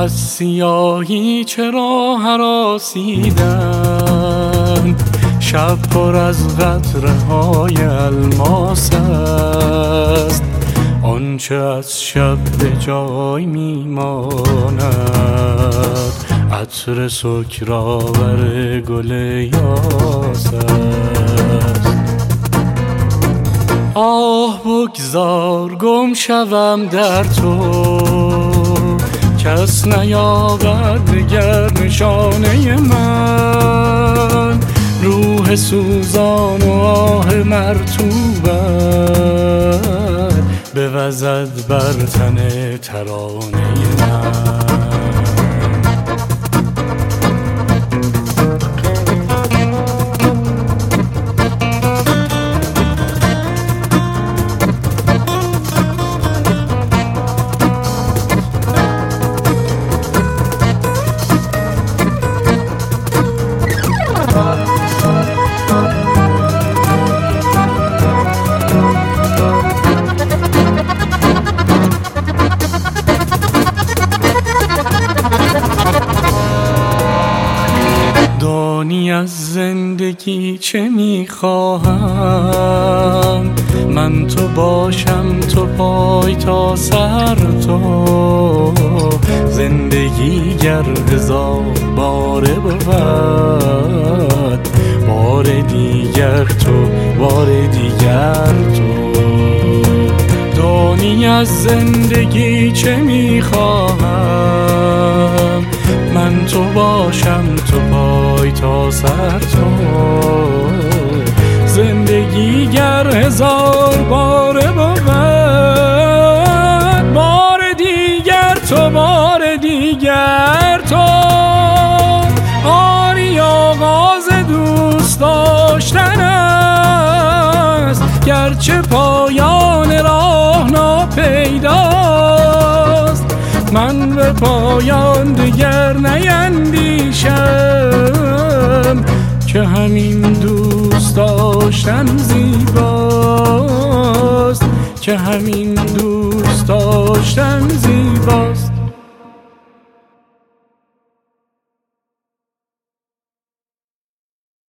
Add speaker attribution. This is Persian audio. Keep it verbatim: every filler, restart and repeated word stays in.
Speaker 1: از سیاهی چرا هراسیدن، شب پر از قطره های الماس است. آنچه از شب به جای میماند، عطر سکرآور گل یاس است. آه بگذار گم شوم در تو، کس نیابد دگر نشانه من. روح سوزان و آه مرطوبت بوزد بر تن ترانه من. دانی از زندگی چه میخواهم، من تو باشم تو پای تا سر تو. زندگی گر هزار باره بود، بار دیگر تو بار دیگر تو. دانی از زندگی چه میخواهم، من تو باشم تو پای تا سر تو. زندگی گر هزار باره بود، بار دیگر تو بار دیگر تو. آری آغاز دوست داشتن است، گرچه پایان راه ناپیداست. من به پایان دیگر نیندیشم، که همین دوست داشتن زیباست، که همین دوست داشتن زیباست.